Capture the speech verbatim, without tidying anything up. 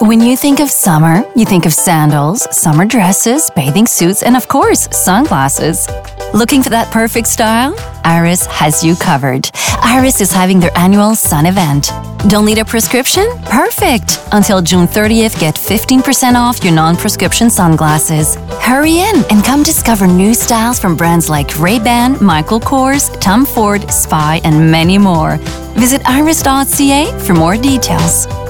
When you think of summer, you think of sandals, summer dresses, bathing suits, and of course, sunglasses. Looking for that perfect style? Iris has you covered. Iris is having their annual sun event. Don't need a prescription? Perfect! Until June thirtieth, get fifteen percent off your non-prescription sunglasses. Hurry in and come discover new styles from brands like Ray-Ban, Michael Kors, Tom Ford, Spy, and many more. Visit iris dot c a for more details.